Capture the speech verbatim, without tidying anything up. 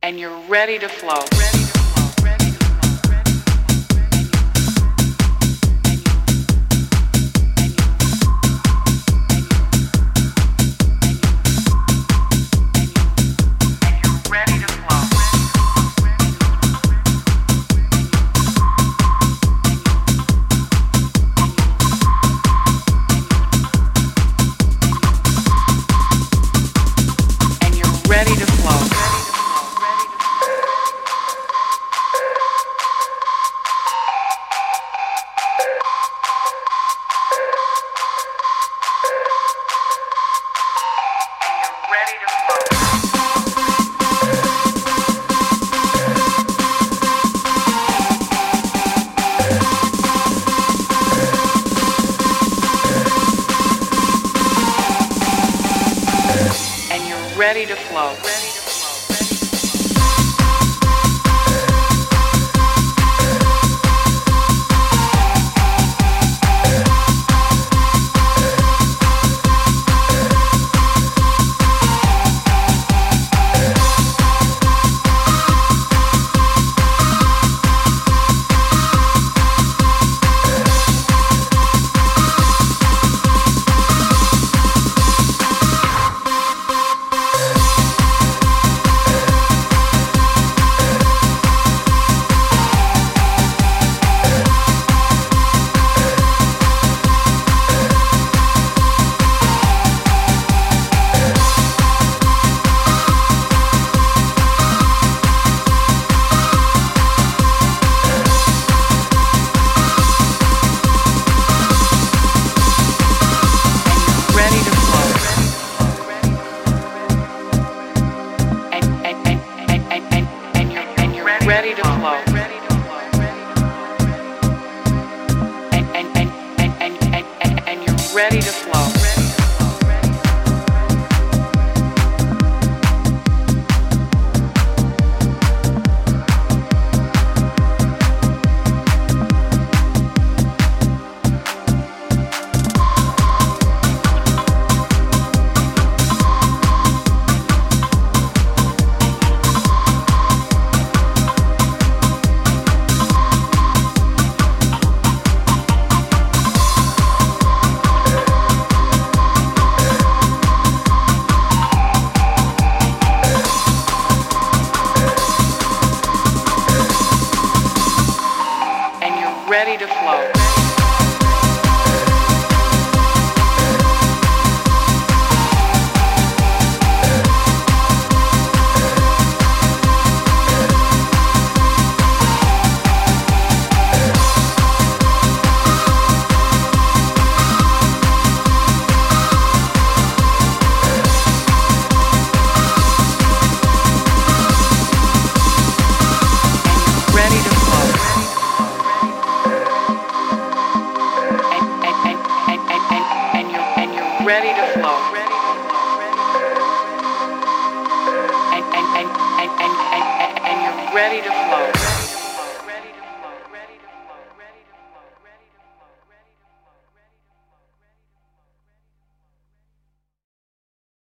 and you're ready to flow. Ready to flow. Ready to flow. Ready to flow. And, and, and, and, and, and, and, and you're ready to flow. Ready to flow. Ready to flow. And, and, and, and, and, and, and you're ready to flow.